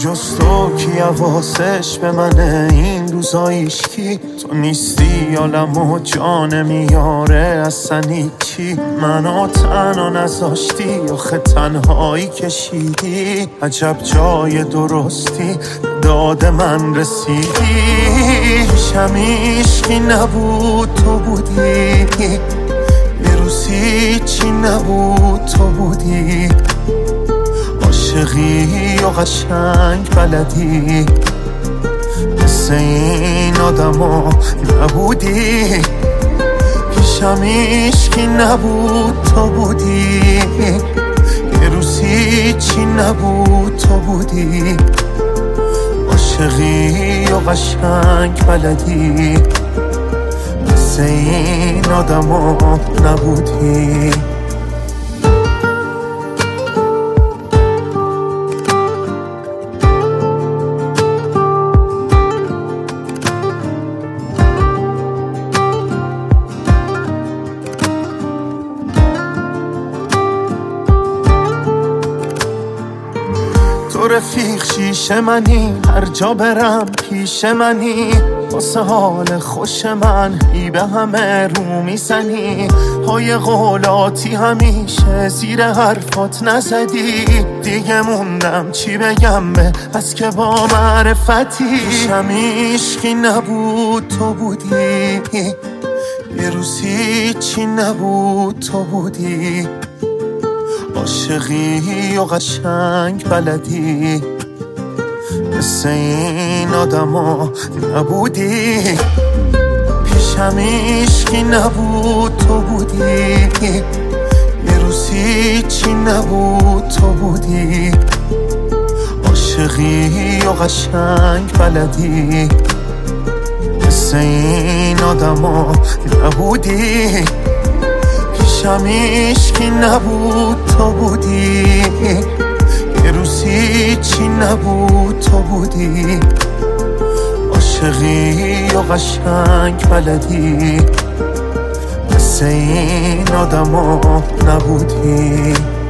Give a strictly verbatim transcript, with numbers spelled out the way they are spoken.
جز تو کی حواسش به منه این روزایش کی؟ تو نیستی عالم و جان میاره اصلا کی؟ منو تنها نذاشتی آخه تنهایی کشیدی عجب جای درستی داد من رسیدی پیشم عشقی نبود تو بودی یه روزی چی نبود تو بودی عاشقی و قشنگ بلدی مثل این آدما نبودی پیشم عشقی نبود تو بودی یه روزی چی نبود تو بودی عاشقی و قشنگ بلدی مثل این آدما نبودی تو رفیق شیشه منی هر جا برم پیش منی واسه حال خوش من ای به همه رو میزنی های قولاتی همیشه زیر حرفات نزدی دیگه موندم چی بگم به از که با معرفتی پیشم عشقی نبود تو بودی یه روزی چی نبود تو بودی عاشقی و قشنگ بلدی مثل این آدما نبودی پیشم عشقی نبود تو بودی یه روزی چی نبود تو بودی عاشقی و قشنگ بلدی مثل این آدما نبودی پیشم عشقی نبود تو بودی یه روزی چی نبود تو بودی عاشقی و قشنگ بلدی مثل این آدما نبودی